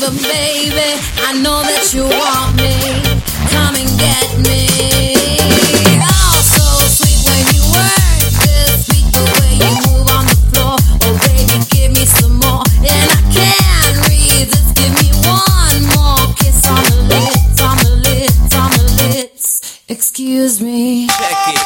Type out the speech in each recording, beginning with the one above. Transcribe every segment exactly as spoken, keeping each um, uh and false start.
but baby, I know that you want me. Come and get me. Oh, so sweet when you work this sweet the way you move on the floor. Oh, baby, give me some more, and I can't resist. Give me one more kiss on the lips, on the lips, on the lips. Excuse me. Check it.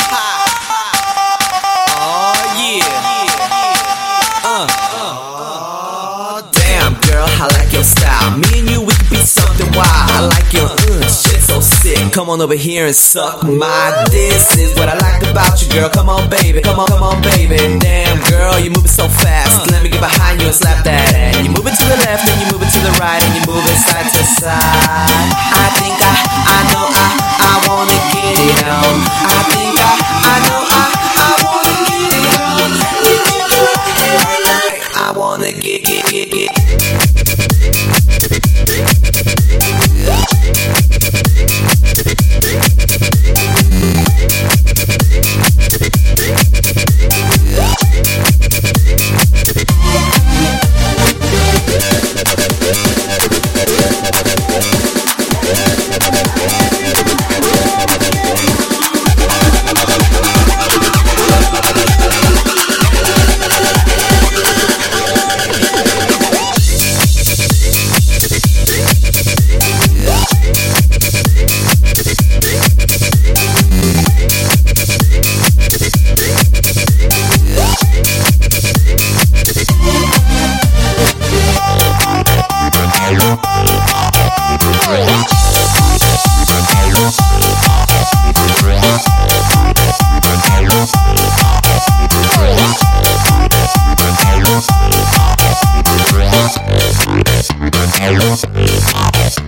Oh yeah. Uh. Oh, damn girl, I like your style. Me and you, we could be something wild. I like your uh, shit so sick. Come on over here and suck my. This is what I like about you, girl. Come on, baby. Come on, come on, baby. Damn girl, you moving so fast. Let me get behind you and slap that ass. You moving to the left and you moving to the right and you moving side to side. I think I, I know I, I wanna get it on. I think I, I know I, I wanna get it on. You do it every night. I wanna get, get, get, get.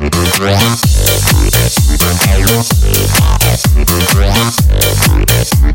Hello.